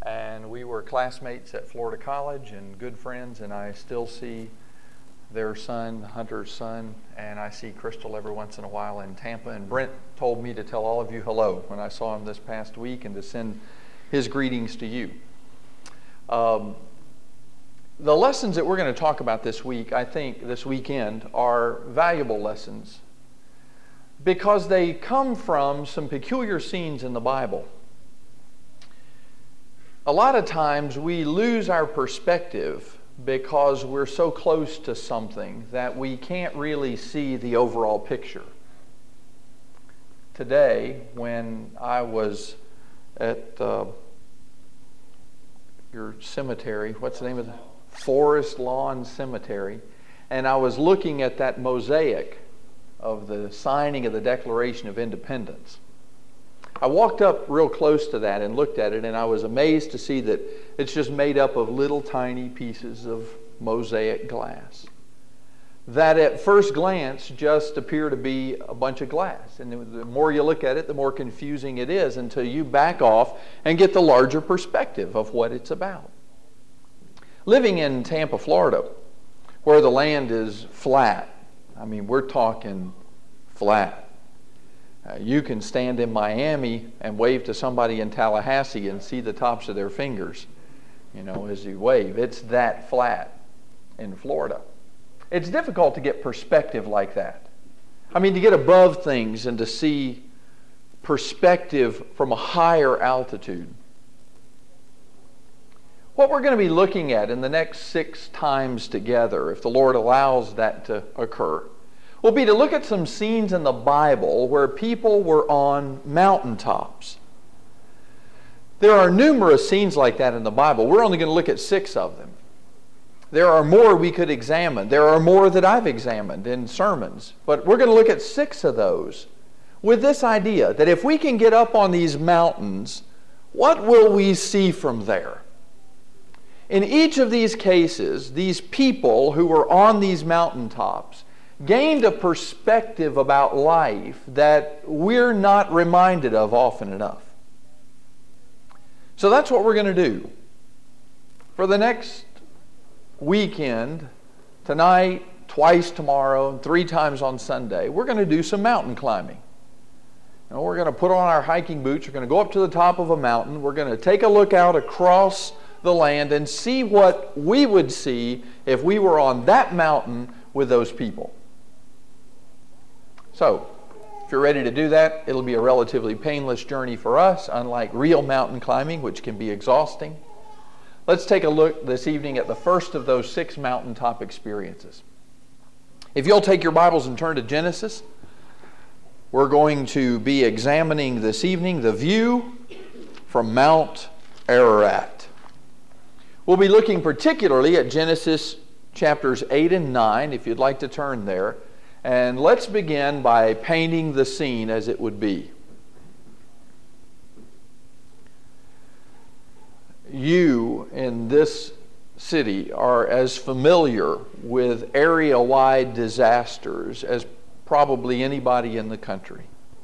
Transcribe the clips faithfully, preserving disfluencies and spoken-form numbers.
and we were classmates at Florida College and good friends, and I still see their son, Hunter's son, and I see Crystal every once in a while in Tampa. And Brent told me to tell all of you hello when I saw him this past week and to send his greetings to you. Um, the lessons that we're going to talk about this week, I think this weekend, are valuable lessons because they come from some peculiar scenes in the Bible. A lot of times we lose our perspective because we're so close to something that we can't really see the overall picture. Today, when I was at uh, your cemetery, what's the name of the Forest Lawn Cemetery, and I was looking at that mosaic of the signing of the Declaration of Independence. I walked up real close to that and looked at it, and I was amazed to see that it's just made up of little tiny pieces of mosaic glass that at first glance just appear to be a bunch of glass. And the more you look at it, the more confusing it is until you back off and get the larger perspective of what it's about. Living in Tampa, Florida, where the land is flat, I mean, we're talking flat. Uh, you can stand in Miami and wave to somebody in Tallahassee and see the tops of their fingers, you know, as you wave. It's that flat in Florida. It's difficult to get perspective like that. I mean, to get above things and to see perspective from a higher altitude. What we're going to be looking at in the next six times together, if the Lord allows that to occur, will be to look at some scenes in the Bible where people were on mountaintops. There are numerous scenes like that in the Bible. We're only going to look at six of them. There are more we could examine. There are more that I've examined in sermons. But we're going to look at six of those with this idea that if we can get up on these mountains, what will we see from there? In each of these cases, these people who were on these mountaintops gained a perspective about life that we're not reminded of often enough. So that's what we're going to do. For the next weekend, tonight, twice tomorrow, and three times on Sunday, we're going to do some mountain climbing. You know, we're going to put on our hiking boots. We're going to go up to the top of a mountain. We're going to take a look out across the land and see what we would see if we were on that mountain with those people. So, if you're ready to do that, it'll be a relatively painless journey for us, unlike real mountain climbing, which can be exhausting. Let's take a look this evening at the first of those six mountaintop experiences. If you'll take your Bibles and turn to Genesis, we're going to be examining this evening the view from Mount Ararat. We'll be looking particularly at Genesis chapters eight and nine, if you'd like to turn there. And let's begin by painting the scene as it would be. You in this city are as familiar with area-wide disasters as probably anybody in the country.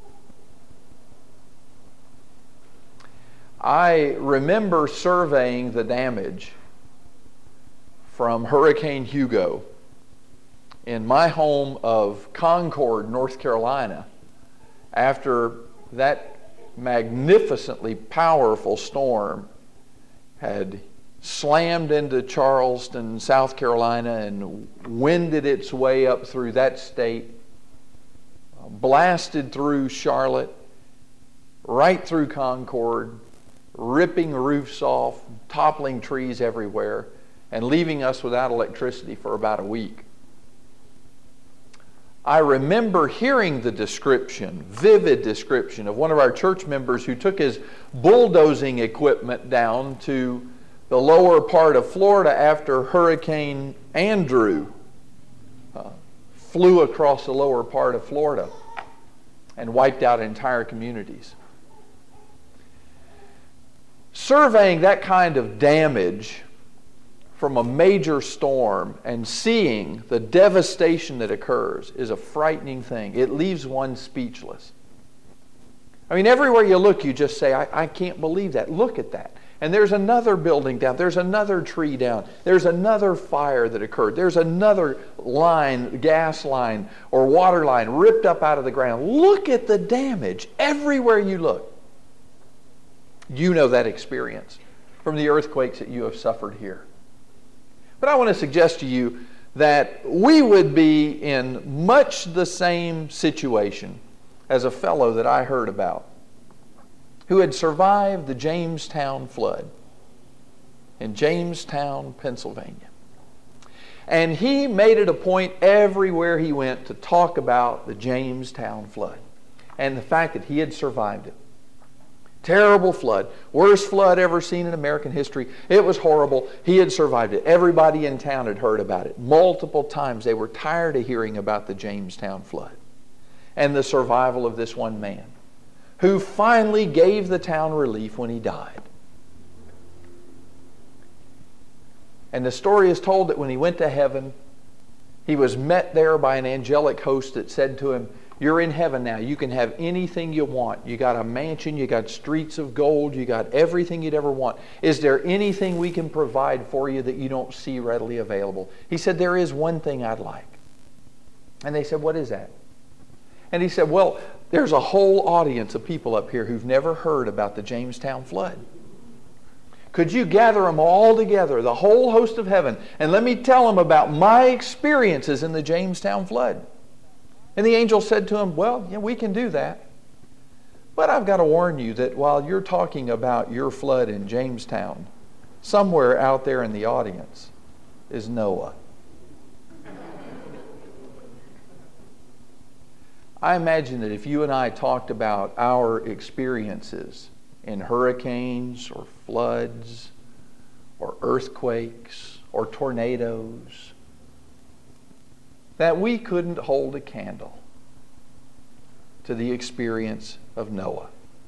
I remember surveying the damage from Hurricane Hugo in my home of Concord, North Carolina, after that magnificently powerful storm had slammed into Charleston, South Carolina, and winded its way up through that state, blasted through Charlotte, right through Concord, ripping roofs off, toppling trees everywhere, and leaving us without electricity for about a week. I remember hearing the description, vivid description, of one of our church members who took his bulldozing equipment down to the lower part of Florida after Hurricane Andrew uh, flew across the lower part of Florida and wiped out entire communities. Surveying that kind of damage from a major storm and seeing the devastation that occurs is a frightening thing. It leaves one speechless. I mean, everywhere you look, you just say, I, I can't believe that. Look at that. And there's another building down. There's another tree down. There's another fire that occurred. There's another line, gas line or water line ripped up out of the ground. Look at the damage everywhere you look. You know that experience from the earthquakes that you have suffered here. But I want to suggest to you that we would be in much the same situation as a fellow that I heard about who had survived the Jamestown flood in Jamestown, Pennsylvania. And he made it a point everywhere he went to talk about the Jamestown flood and the fact that he had survived it. Terrible flood. Worst flood ever seen in American history. It was horrible. He had survived it. Everybody in town had heard about it. Multiple times they were tired of hearing about the Jamestown flood and the survival of this one man who finally gave the town relief when he died. And the story is told that when he went to heaven, he was met there by an angelic host that said to him, "You're in heaven now. You can have anything you want. You got a mansion, you got streets of gold, you got everything you'd ever want. Is there anything we can provide for you that you don't see readily available?" He said, "There is one thing I'd like." And they said, "What is that?" And he said, "Well, there's a whole audience of people up here who've never heard about the Jamestown flood. Could you gather them all together, the whole host of heaven, and let me tell them about my experiences in the Jamestown flood?" And the angel said to him, "Well, yeah, we can do that. But I've got to warn you that while you're talking about your flood in Jamestown, somewhere out there in the audience is Noah." I imagine that if you and I talked about our experiences in hurricanes or floods or earthquakes or tornadoes, that we couldn't hold a candle to the experience of Noah.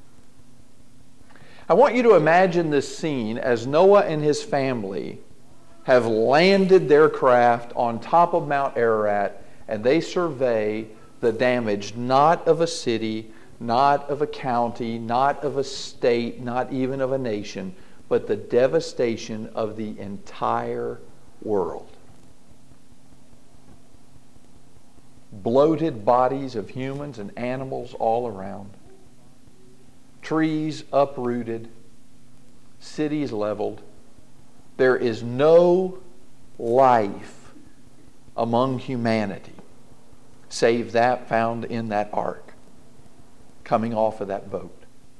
I want you to imagine this scene as Noah and his family have landed their craft on top of Mount Ararat, and they survey the damage not of a city, not of a county, not of a state, not even of a nation, but the devastation of the entire world. Bloated bodies of humans and animals all around. Trees uprooted. Cities leveled. There is no life among humanity save that found in that ark, coming off of that boat.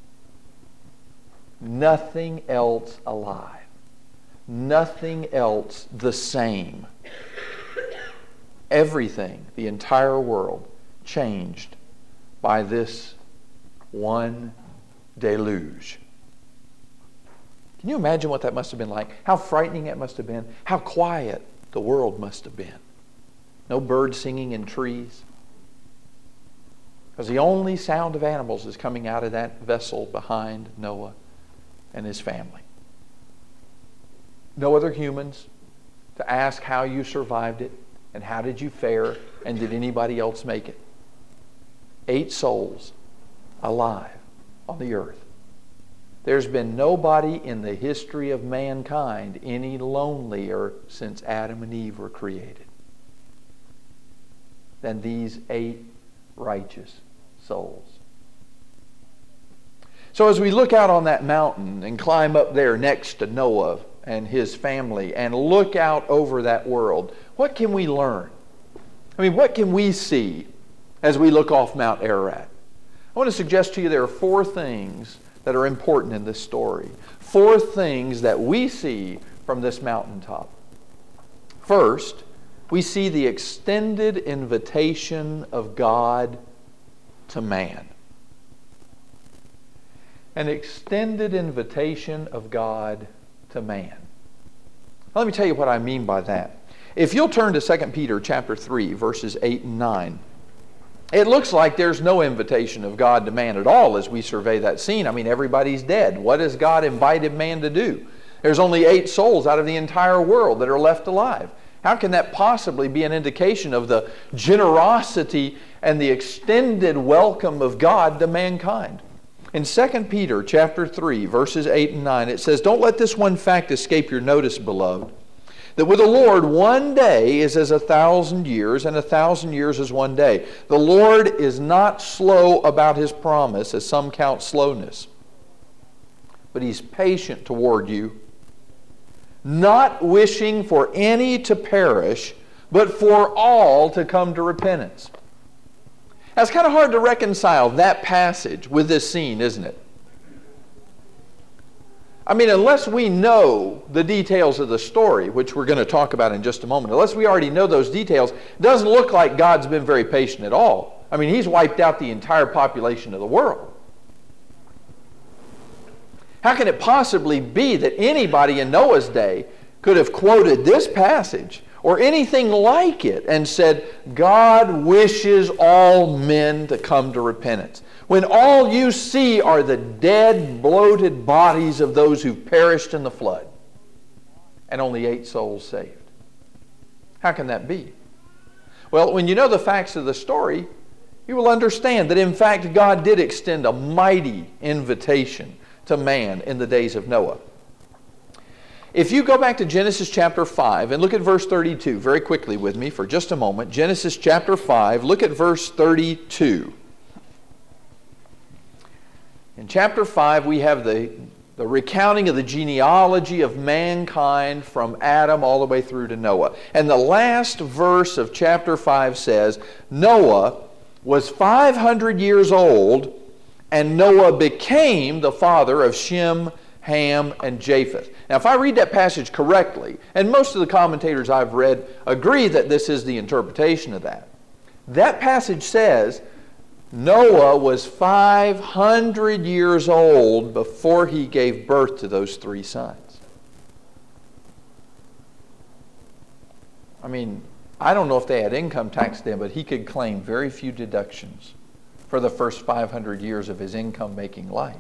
Nothing else alive. Nothing else the same. Everything, the entire world, changed by this one deluge. Can you imagine what that must have been like? How frightening it must have been. How quiet the world must have been. No birds singing in trees. Because the only sound of animals is coming out of that vessel behind Noah and his family. No other humans to ask how you survived it and how did you fare and did anybody else make it. Eight souls alive on the earth. There's been nobody in the history of mankind any lonelier since Adam and Eve were created than these eight righteous souls. So as we look out on that mountain and climb up there next to Noah and his family and look out over that world, what can we learn? I mean, what can we see as we look off Mount Ararat? I want to suggest to you there are four things that are important in this story. Four things that we see from this mountaintop. First, we see the extended invitation of God to man. An extended invitation of God to man. Now, let me tell you what I mean by that. If you'll turn to Second Peter chapter three, verses eight and nine, it looks like there's no invitation of God to man at all as we survey that scene. I mean, everybody's dead. What has God invited man to do? There's only eight souls out of the entire world that are left alive. How can that possibly be an indication of the generosity and the extended welcome of God to mankind? In Second Peter chapter three, verses eight and nine, it says, "Don't let this one fact escape your notice, beloved, that with the Lord one day is as a thousand years, and a thousand years as one day. The Lord is not slow about His promise, as some count slowness, but He's patient toward you, not wishing for any to perish, but for all to come to repentance." Now, it's kind of hard to reconcile that passage with this scene, isn't it? I mean, unless we know the details of the story, which we're going to talk about in just a moment, unless we already know those details, it doesn't look like God's been very patient at all. I mean, He's wiped out the entire population of the world. How can it possibly be that anybody in Noah's day could have quoted this passage or anything like it and said, God wishes all men to come to repentance, when all you see are the dead, bloated bodies of those who perished in the flood and only eight souls saved? How can that be? Well, when you know the facts of the story, you will understand that in fact God did extend a mighty invitation to man in the days of Noah. If you go back to Genesis chapter five and look at verse thirty-two very quickly with me for just a moment. Genesis chapter five, look at verse thirty-two. In chapter five we have the, the recounting of the genealogy of mankind from Adam all the way through to Noah. And the last verse of chapter five says, Noah was five hundred years old, and Noah became the father of Shem, Ham, and Japheth. Now, if I read that passage correctly, and most of the commentators I've read agree that this is the interpretation of that, that passage says Noah was five hundred years old before he gave birth to those three sons. I mean, I don't know if they had income tax then, but he could claim very few deductions for the first five hundred years of his income-making life.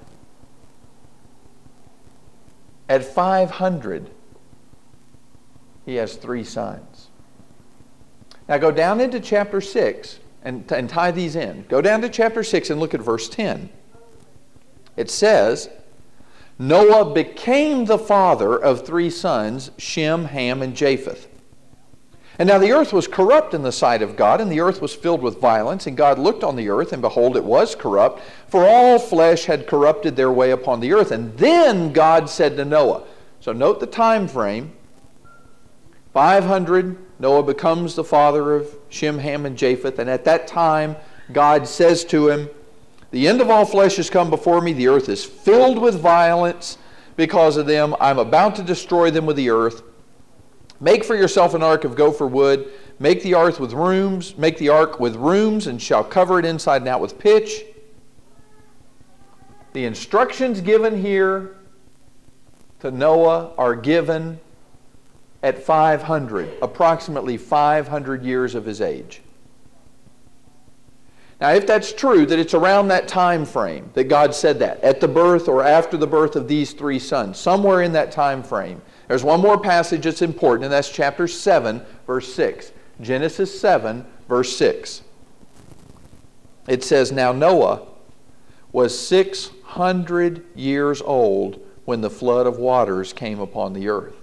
At five hundred, he has three sons. Now go down into chapter six and, and tie these in. Go down to chapter six and look at verse ten. It says, Noah became the father of three sons, Shem, Ham, and Japheth. And now the earth was corrupt in the sight of God, and the earth was filled with violence. And God looked on the earth, and behold, it was corrupt, for all flesh had corrupted their way upon the earth. And then God said to Noah, so note the time frame, five hundred, Noah becomes the father of Shem, Ham, and Japheth. And at that time, God says to him, the end of all flesh has come before me. The earth is filled with violence because of them. I'm about to destroy them with the earth. Make for yourself an ark of gopher wood. Make the ark with rooms. Make the ark with rooms, and shall cover it inside and out with pitch. The instructions given here to Noah are given at five hundred, approximately five hundred years of his age. Now, if that's true, that it's around that time frame that God said that, at the birth or after the birth of these three sons, somewhere in that time frame, there's one more passage that's important, and that's chapter seven, verse six. Genesis seven, verse six. It says, now Noah was six hundred years old when the flood of waters came upon the earth.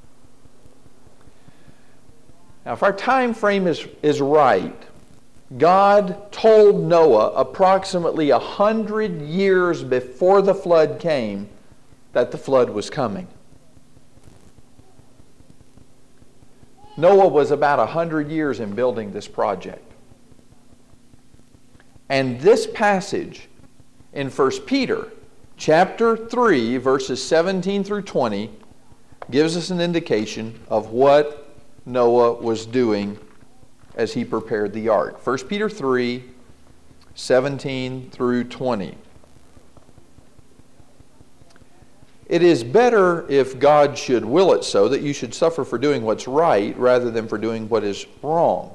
Now, if our time frame is, is right, God told Noah approximately a hundred years before the flood came that the flood was coming. Noah was about a hundred years in building this project. And this passage in First Peter chapter three, verses seventeen through twenty, gives us an indication of what Noah was doing as he prepared the ark. First Peter three, seventeen through twenty. It is better, if God should will it so, that you should suffer for doing what's right rather than for doing what is wrong.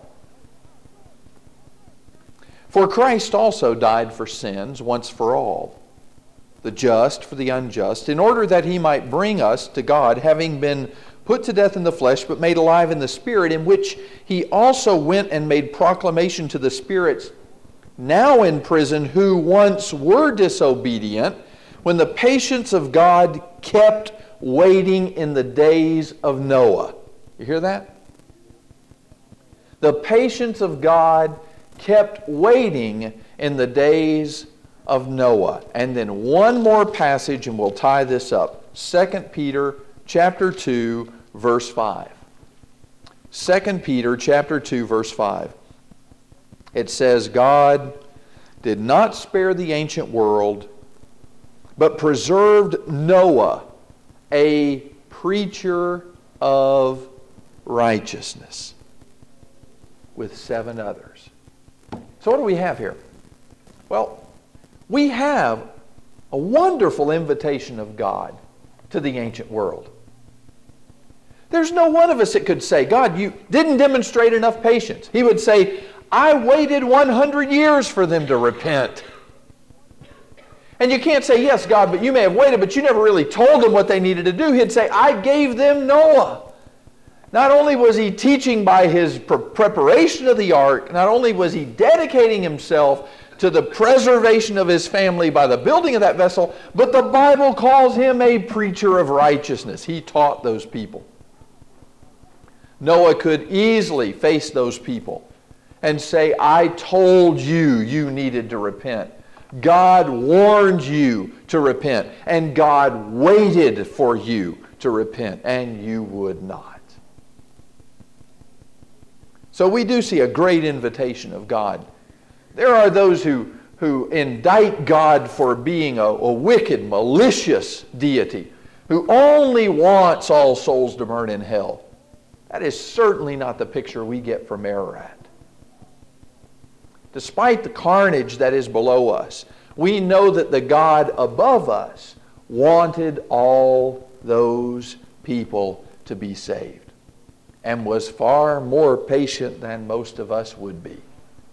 For Christ also died for sins once for all, the just for the unjust, in order that he might bring us to God, having been put to death in the flesh, but made alive in the Spirit, in which he also went and made proclamation to the spirits now in prison, who once were disobedient, when the patience of God kept waiting in the days of Noah. You hear that? The patience of God kept waiting in the days of Noah. And then one more passage and we'll tie this up. Second Peter chapter two, verse five. Second Peter chapter two, verse five. It says, God did not spare the ancient world, but preserved Noah, a preacher of righteousness, with seven others. So what do we have here? Well, we have a wonderful invitation of God to the ancient world. There's no one of us that could say, God, you didn't demonstrate enough patience. He would say, I waited one hundred years for them to repent. And you can't say, yes, God, but you may have waited, but you never really told them what they needed to do. He'd say, I gave them Noah. Not only was he teaching by his pre- preparation of the ark, not only was he dedicating himself to the preservation of his family by the building of that vessel, but the Bible calls him a preacher of righteousness. He taught those people. Noah could easily face those people and say, I told you you needed to repent. God warned you to repent, and God waited for you to repent, and you would not. So we do see a great invitation of God. There are those who, who indict God for being a, a wicked, malicious deity who only wants all souls to burn in hell. That is certainly not the picture we get from Ararat. Despite the carnage that is below us, we know that the God above us wanted all those people to be saved and was far more patient than most of us would be.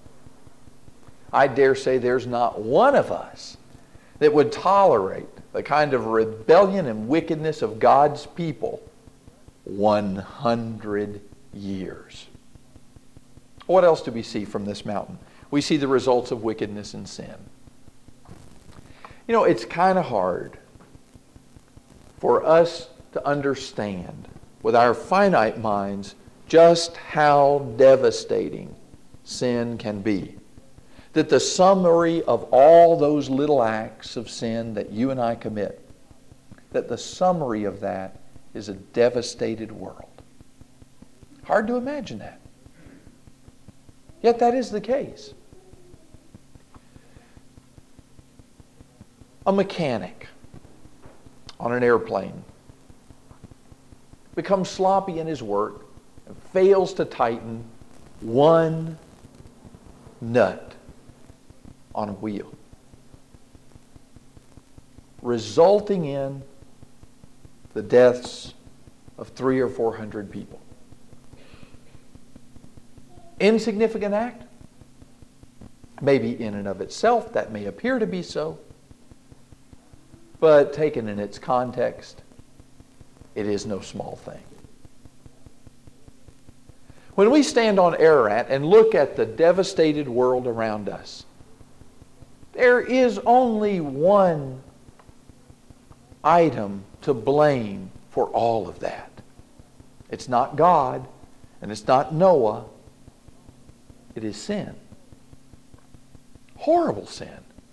I dare say there's not one of us that would tolerate the kind of rebellion and wickedness of God's people one hundred years. What else do we see from this mountain? We see the results of wickedness and sin. You know, it's kind of hard for us to understand with our finite minds just how devastating sin can be. That the summary of all those little acts of sin that you and I commit, that the summary of that is a devastated world. Hard to imagine that. Yet that is the case. A mechanic on an airplane becomes sloppy in his work and fails to tighten one nut on a wheel, resulting in the deaths of three or four hundred people. Insignificant act? Maybe in and of itself that may appear to be so, but taken in its context, it is no small thing. When we stand on Ararat and look at the devastated world around us, there is only one item to blame for all of that. It's not God, and it's not Noah. It is sin. Horrible sin.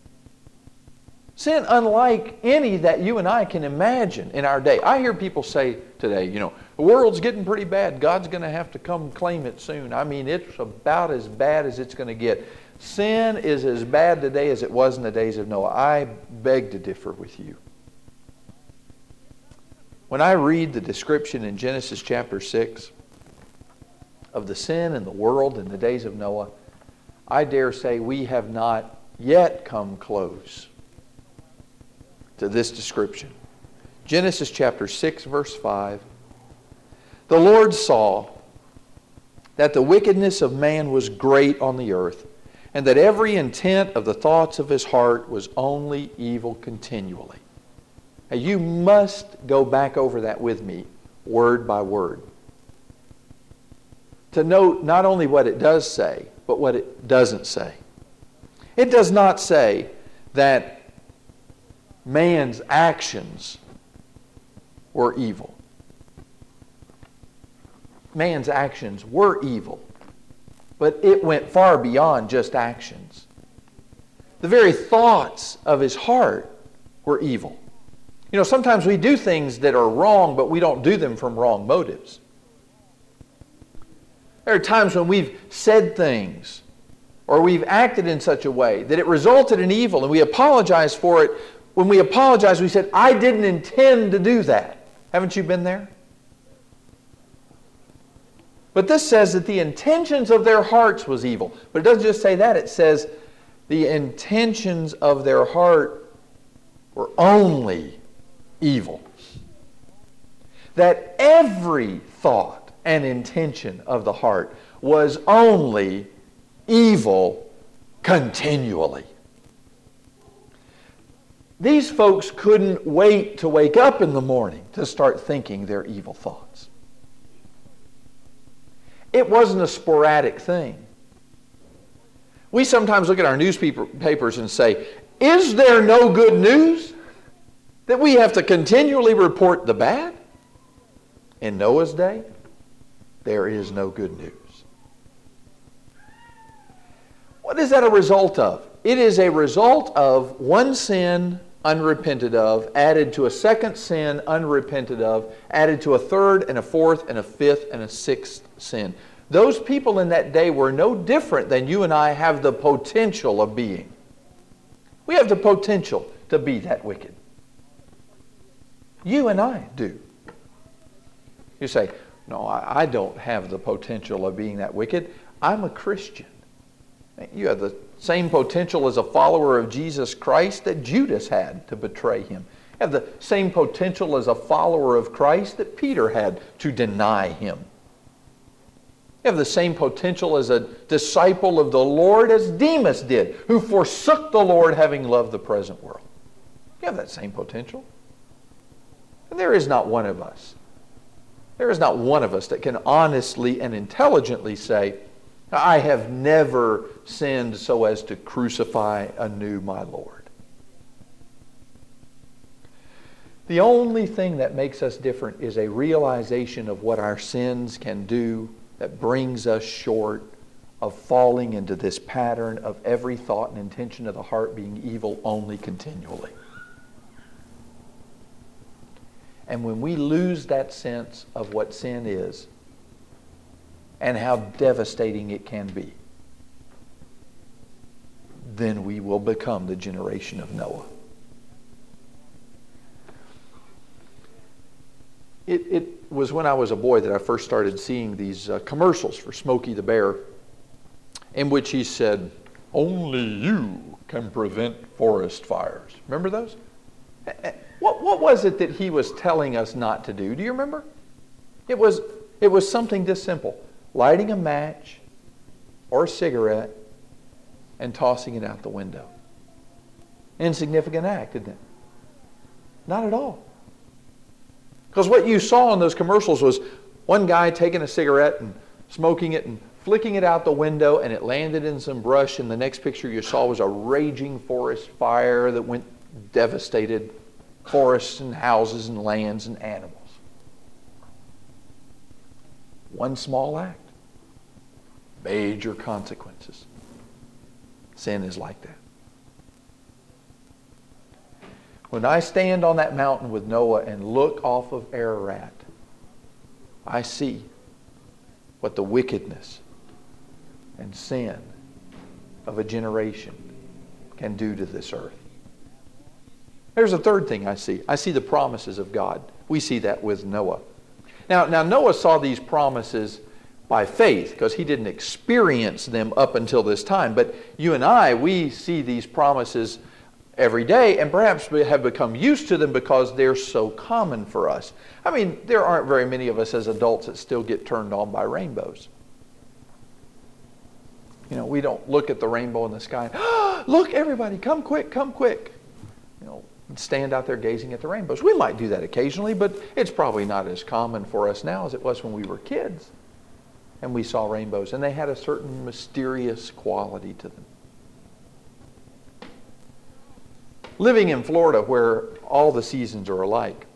Sin unlike any that you and I can imagine in our day. I hear people say today, you know, the world's getting pretty bad. God's going to have to come claim it soon. I mean, it's about as bad as it's going to get. Sin is as bad today as it was in the days of Noah. I beg to differ with you. When I read the description in Genesis chapter six of the sin in the world in the days of Noah, I dare say we have not yet come close to this description. Genesis chapter six, verse five. The Lord saw that the wickedness of man was great on the earth, and that every intent of the thoughts of his heart was only evil continually. Now, you must go back over that with me, word by word, to note not only what it does say, but what it doesn't say. It does not say that man's actions were evil. Man's actions were evil, but it went far beyond just actions. The very thoughts of his heart were evil. You know, sometimes we do things that are wrong, but we don't do them from wrong motives. There are times when we've said things or we've acted in such a way that it resulted in evil, and we apologize for it. When we apologize, we said, I didn't intend to do that. Haven't you been there? But this says that the intentions of their hearts was evil. But it doesn't just say that. It says the intentions of their heart were only evil. That every thought and intention of the heart was only evil continually. These folks couldn't wait to wake up in the morning to start thinking their evil thoughts. It wasn't a sporadic thing. We sometimes look at our newspapers and say, is there no good news? That we have to continually report the bad? In Noah's day, there is no good news. What is that a result of? It is a result of one sin unrepented of, added to a second sin unrepented of, added to a third and a fourth and a fifth and a sixth sin. Those people in that day were no different than you and I have the potential of being. We have the potential to be that wicked. You and I do. You say, no, I, I don't have the potential of being that wicked. I'm a Christian. You have the same potential as a follower of Jesus Christ that Judas had to betray him. You have the same potential as a follower of Christ that Peter had to deny him. You have the same potential as a disciple of the Lord as Demas did, who forsook the Lord having loved the present world. You have that same potential. And there is not one of us. There is not one of us that can honestly and intelligently say, I have never sinned so as to crucify anew my Lord. The only thing that makes us different is a realization of what our sins can do that brings us short of falling into this pattern of every thought and intention of the heart being evil only continually. And when we lose that sense of what sin is and how devastating it can be, then we will become the generation of Noah. It, it was when I was a boy that I first started seeing these uh, commercials for Smokey the Bear, in which he said, only you can prevent forest fires. Remember those? What, what was it that he was telling us not to do? Do you remember? It was, it was something this simple. Lighting a match or a cigarette and tossing it out the window. Insignificant act, isn't it? Not at all. Because what you saw in those commercials was one guy taking a cigarette and smoking it and flicking it out the window, and it landed in some brush, and the next picture you saw was a raging forest fire that went devastated forests and houses and lands and animals. One small act. Major consequences. Sin is like that. When I stand on that mountain with Noah and look off of Ararat, I see what the wickedness and sin of a generation can do to this earth. There's a third thing I see. I see the promises of God. We see that with Noah. Now, now Noah saw these promises by faith because he didn't experience them up until this time. But you and I, we see these promises every day, and perhaps we have become used to them because they're so common for us. I mean, there aren't very many of us as adults that still get turned on by rainbows. You know, we don't look at the rainbow in the sky and, oh, look, everybody, come quick, come quick. You know, stand out there gazing at the rainbows. We might do that occasionally, but it's probably not as common for us now as it was when we were kids and we saw rainbows, and they had a certain mysterious quality to them. living in Florida where all the seasons are alike,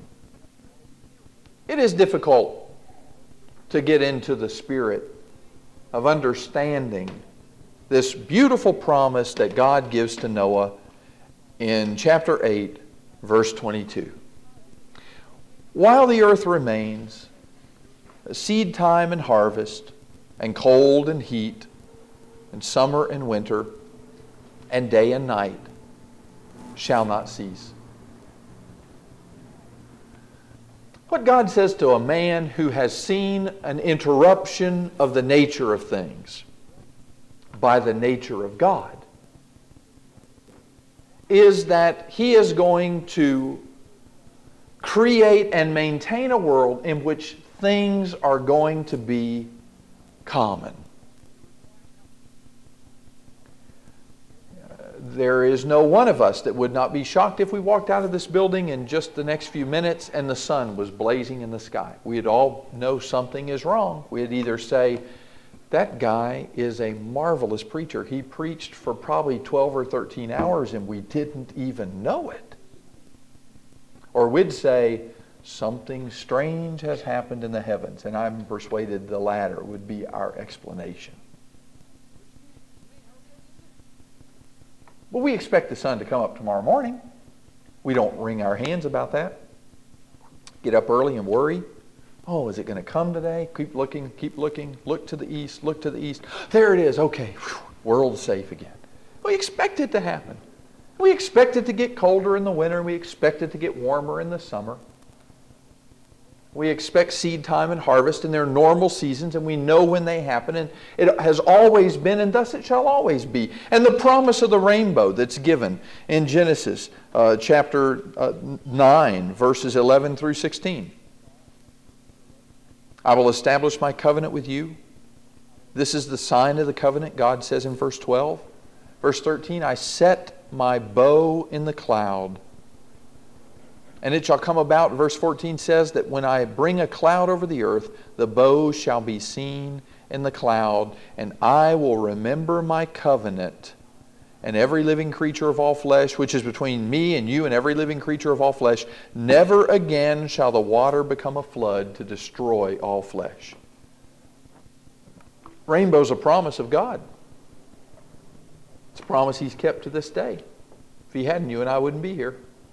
it is difficult to get into the spirit of understanding this beautiful promise that God gives to Noah in chapter eight, verse twenty-two. While the earth remains, seed time and harvest, and cold and heat, and summer and winter, and day and night shall not cease. What God says to a man who has seen an interruption of the nature of things by the nature of God is that He is going to create and maintain a world in which things are going to be common. There is no one of us that would not be shocked if we walked out of this building in just the next few minutes and the sun was blazing in the sky. We'd all know something is wrong. We'd either say, that guy is a marvelous preacher. He preached for probably twelve or thirteen hours and we didn't even know it. Or we'd say, something strange has happened in the heavens, and I'm persuaded the latter would be our explanation. Well, we expect the sun to come up tomorrow morning. We don't wring our hands about that. Get up early and worry. Oh, is it going to come today? Keep looking, keep looking. Look to the east, look to the east. There it is. Okay, whew, world's safe again. We expect it to happen. We expect it to get colder in the winter. We expect it to get warmer in the summer. We expect seed time and harvest in their normal seasons, and we know when they happen, and it has always been, and thus it shall always be. And the promise of the rainbow that's given in Genesis uh, chapter uh, nine, verses eleven through sixteen. I will establish my covenant with you. This is the sign of the covenant, God says in verse twelve. Verse thirteen, I set my bow in the cloud. And it shall come about, verse fourteen says, that when I bring a cloud over the earth, the bow shall be seen in the cloud, and I will remember my covenant, and every living creature of all flesh, which is between me and you and every living creature of all flesh, never again shall the water become a flood to destroy all flesh. Rainbow's a promise of God. It's a promise He's kept to this day. If He hadn't, you and I wouldn't be here.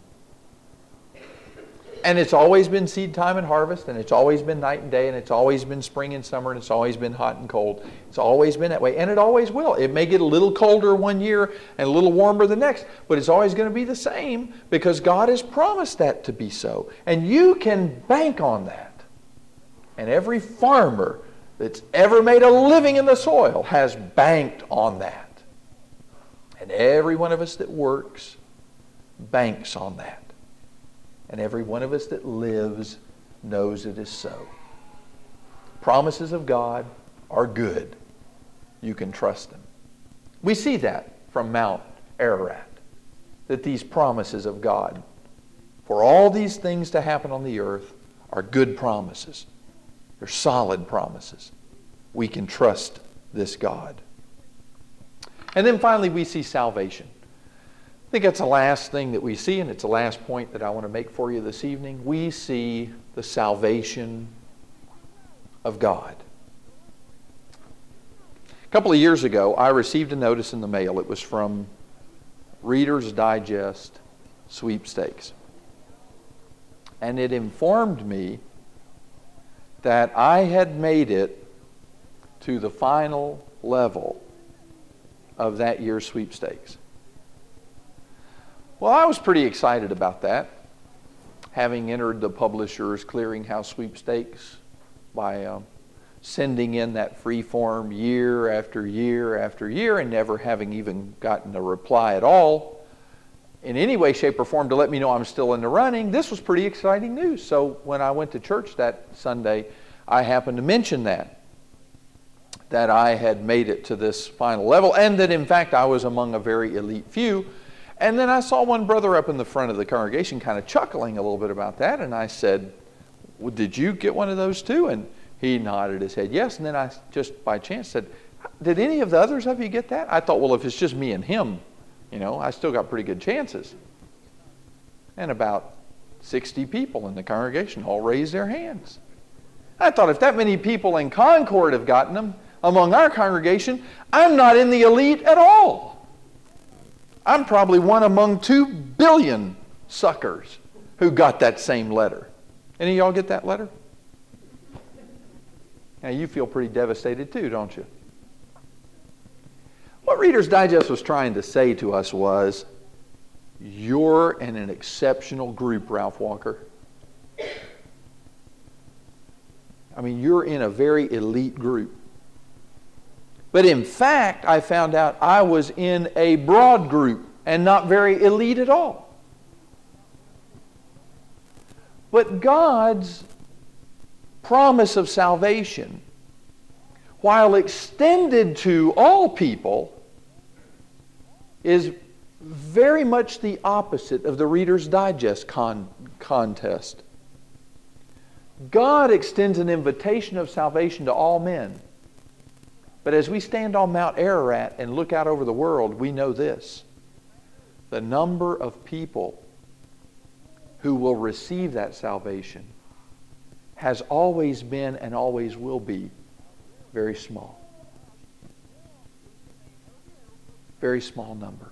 And it's always been seed time and harvest, and it's always been night and day, and it's always been spring and summer, and it's always been hot and cold. It's always been that way, and it always will. It may get a little colder one year and a little warmer the next, but it's always going to be the same because God has promised that to be so. And you can bank on that. And every farmer that's ever made a living in the soil has banked on that. And every one of us that works banks on that. And every one of us that lives knows it is so. Promises of God are good. You can trust them. We see that from Mount Ararat, that these promises of God for all these things to happen on the earth are good promises. They're solid promises. We can trust this God. And then finally we see salvation. I think that's the last thing that we see, and it's the last point that I want to make for you this evening. We see the salvation of God. A couple of years ago, I received a notice in the mail. It was from Reader's Digest Sweepstakes. And it informed me that I had made it to the final level of that year's sweepstakes. Well, I was pretty excited about that, having entered the Publishers Clearinghouse Sweepstakes by uh, sending in that free form year after year after year and never having even gotten a reply at all in any way, shape, or form to let me know I'm still in the running. This was pretty exciting news. So when I went to church that Sunday, I happened to mention that, that I had made it to this final level, and that in fact I was among a very elite few. And then I saw one brother up in the front of the congregation kind of chuckling a little bit about that, and I said, well, did you get one of those too? And he nodded his head yes, and then I just by chance said, did any of the others of you get that? I thought, well, if it's just me and him, You know, I still got pretty good chances. And about sixty people in the congregation all raised their hands. I thought, if that many people in Concord have gotten them among our congregation, I'm not in the elite at all. I'm probably one among two billion suckers who got that same letter. Any of y'all get that letter? Now, you feel pretty devastated too, don't you? What Reader's Digest was trying to say to us was, you're in an exceptional group, Ralph Walker. I mean, you're in a very elite group. But in fact, I found out I was in a broad group and not very elite at all. But God's promise of salvation, while extended to all people, is very much the opposite of the Reader's Digest con- contest. God extends an invitation of salvation to all men. But as we stand on Mount Ararat and look out over the world, we know this. The number of people who will receive that salvation has always been and always will be very small. Very small number.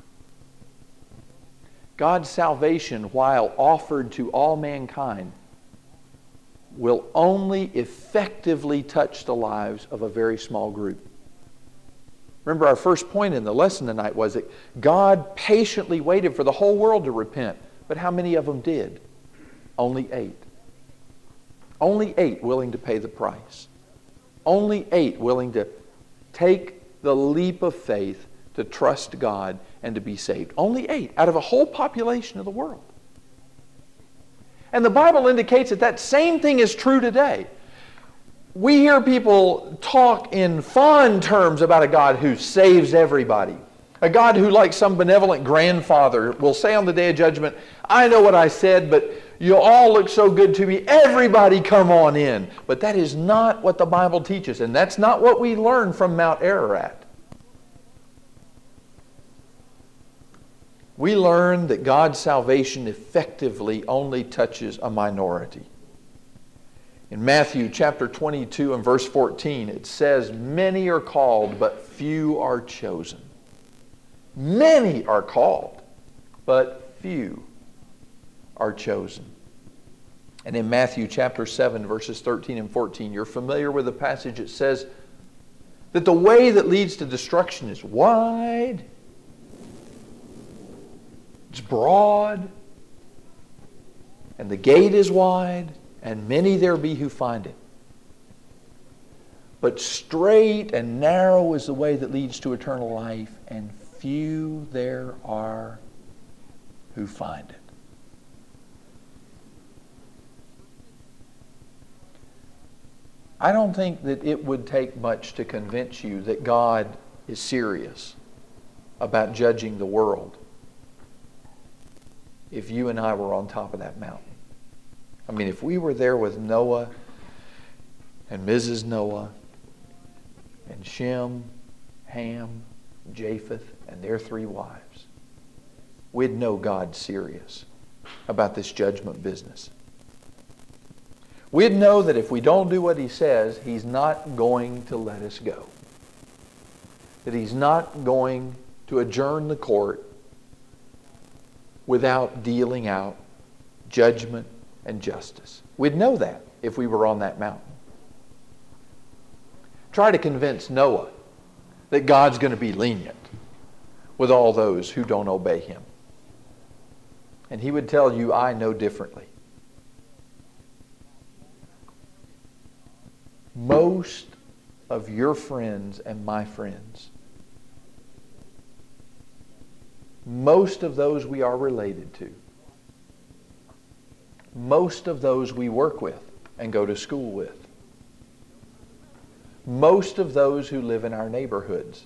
God's salvation, while offered to all mankind, will only effectively touch the lives of a very small group. Remember, our first point in the lesson tonight was that God patiently waited for the whole world to repent. But how many of them did? Only eight. Only eight willing to pay the price. Only eight willing to take the leap of faith to trust God and to be saved. Only eight out of a whole population of the world. And the Bible indicates that that same thing is true today. We hear people talk in fond terms about a God who saves everybody. A God who, like some benevolent grandfather, will say on the day of judgment, I know what I said, but you all look so good to me. Everybody come on in. But that is not what the Bible teaches, and that's not what we learn from Mount Ararat. We learn that God's salvation effectively only touches a minority. In Matthew chapter twenty-two and verse fourteen, it says, many are called, but few are chosen. Many are called, but few are chosen. And in Matthew chapter seven, verses thirteen and fourteen, you're familiar with the passage. It says that the way that leads to destruction is wide, it's broad, and the gate is wide, and many there be who find it. But straight and narrow is the way that leads to eternal life, and few there are who find it. I don't think that it would take much to convince you that God is serious about judging the world if you and I were on top of that mountain. I mean, if we were there with Noah and Missus Noah and Shem, Ham, Japheth, and their three wives, we'd know God's serious about this judgment business. We'd know that if we don't do what He says, He's not going to let us go. That He's not going to adjourn the court without dealing out judgment and justice. We'd know that if we were on that mountain. Try to convince Noah that God's going to be lenient with all those who don't obey Him. And he would tell you, I know differently. Most of your friends and my friends, most of those we are related to, most of those we work with and go to school with, most of those who live in our neighborhoods,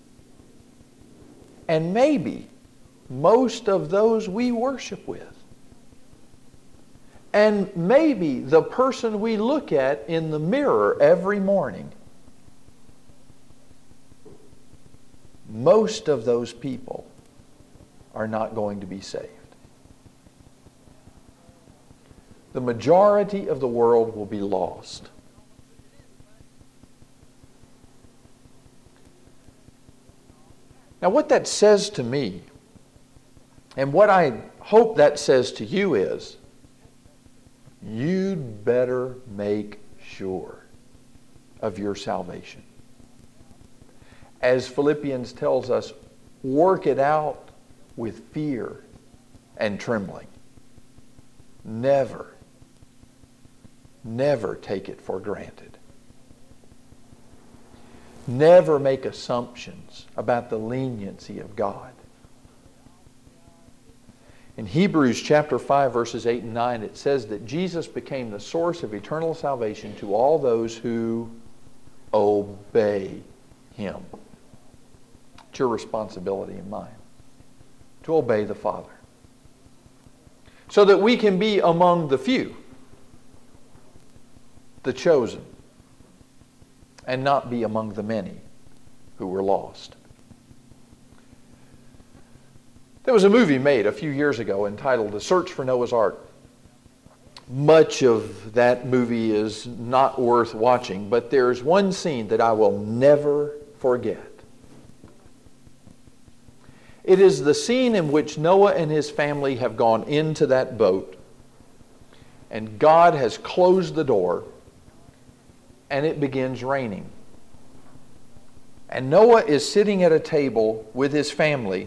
and maybe most of those we worship with, and maybe the person we look at in the mirror every morning, most of those people are not going to be saved. The majority of the world will be lost. Now, what that says to me, and what I hope that says to you is, you'd better make sure of your salvation. As Philippians tells us, work it out with fear and trembling. Never, never take it for granted. Never make assumptions about the leniency of God. In Hebrews chapter five, verses eight and nine, it says that Jesus became the source of eternal salvation to all those who obey Him. It's your responsibility and mine to obey the Father, so that we can be among the few, the chosen, and not be among the many who were lost. There was a movie made a few years ago entitled The Search for Noah's Ark. Much of that movie is not worth watching, but there's one scene that I will never forget. It is the scene in which Noah and his family have gone into that boat, and God has closed the door, and it begins raining. And Noah is sitting at a table with his family,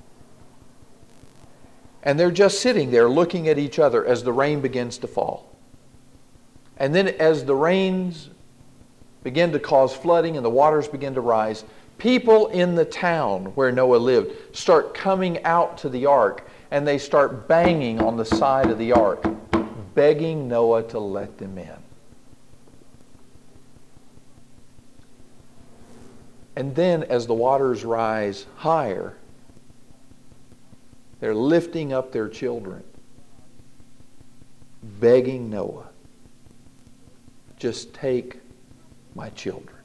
and they're just sitting there looking at each other as the rain begins to fall. And then as the rains begin to cause flooding and the waters begin to rise, people in the town where Noah lived start coming out to the ark, and they start banging on the side of the ark, begging Noah to let them in. And then as the waters rise higher, they're lifting up their children, begging Noah, just take my children.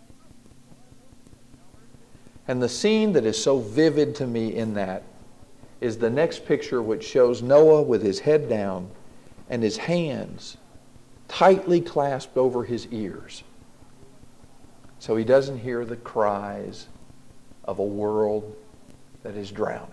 And the scene that is so vivid to me in that is the next picture, which shows Noah with his head down and his hands tightly clasped over his ears, so he doesn't hear the cries of a world that is drowning.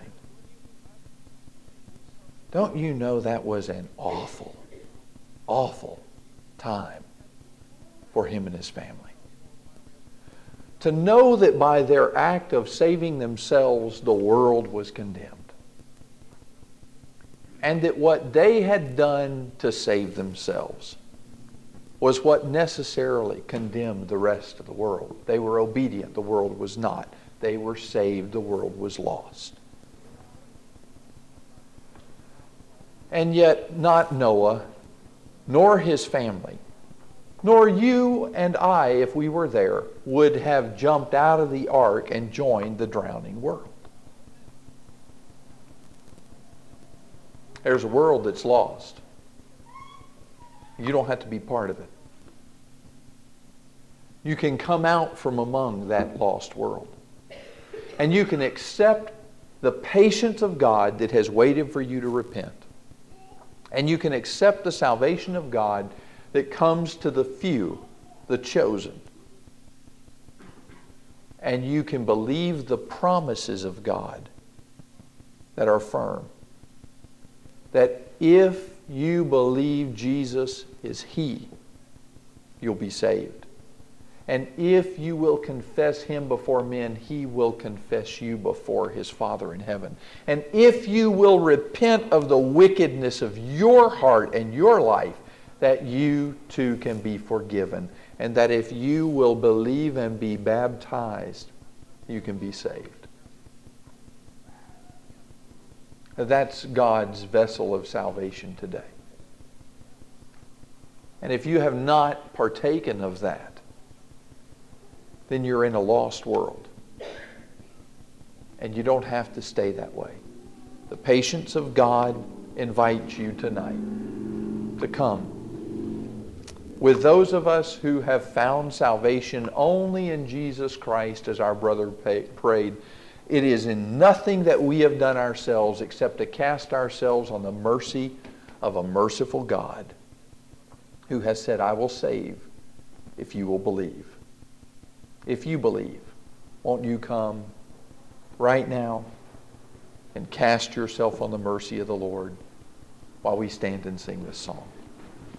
Don't you know that was an awful, awful time for him and his family? To know that by their act of saving themselves, the world was condemned. And that what they had done to save themselves was what necessarily condemned the rest of the world. They were obedient, the world was not. They were saved, the world was lost. And yet not Noah, nor his family, nor you and I, if we were there, would have jumped out of the ark and joined the drowning world. There's a world that's lost. You don't have to be part of it. You can come out from among that lost world. And you can accept the patience of God that has waited for you to repent. And you can accept the salvation of God that comes to the few, the chosen. And you can believe the promises of God that are firm. That if you believe Jesus is He, you'll be saved. And if you will confess Him before men, He will confess you before His Father in heaven. And if you will repent of the wickedness of your heart and your life, that you too can be forgiven. And that if you will believe and be baptized, you can be saved. That's God's vessel of salvation today. And if you have not partaken of that, then you're in a lost world. And you don't have to stay that way. The patience of God invites you tonight to come. With those of us who have found salvation only in Jesus Christ, as our brother pay, prayed, It is in nothing that we have done ourselves except to cast ourselves on the mercy of a merciful God who has said, I will save if you will believe. If you believe, won't you come right now and cast yourself on the mercy of the Lord while we stand and sing this song?